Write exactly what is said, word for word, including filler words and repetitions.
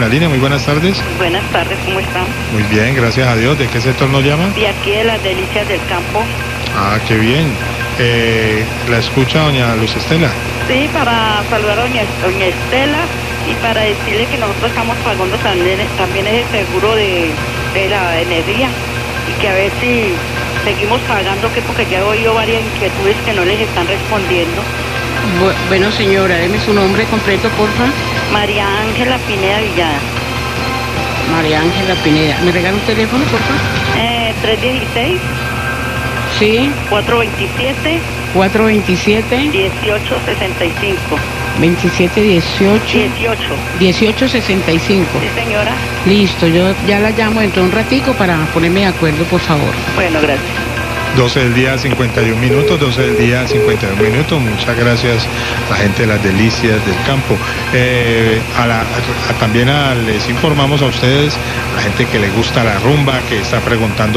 La línea, muy buenas tardes. Buenas tardes, ¿cómo están? Muy bien, gracias a Dios. ¿De qué sector nos llama? De aquí de las Delicias del Campo. Ah, qué bien. Eh, ¿La escucha doña Luz Estela? Sí, para saludar a doña, doña Estela y para decirle que nosotros estamos pagando también, también ese seguro de, de la energía y que a ver si seguimos pagando, que porque ya he oído varias inquietudes que no les están respondiendo. Bu bueno, señora, deme su nombre completo, porfa. María Ángela Pineda Villada. María Ángela Pineda. ¿Me regala un teléfono, porfa? Eh, tres uno seis. Sí. cuatro dos siete. cuatro veintisiete. dieciocho sesenta y cinco. veintisiete dieciocho. dieciocho. dieciocho sesenta y cinco. Sí, señora. Listo, yo ya la llamo dentro de un ratico para ponerme de acuerdo, por favor. Bueno, gracias. doce del día, cincuenta y un minutos, doce del día, cincuenta y un minutos. Muchas gracias a la gente de las Delicias del Campo. Eh, a la, a, también a, les informamos a ustedes, a la gente que le gusta la rumba, que está preguntando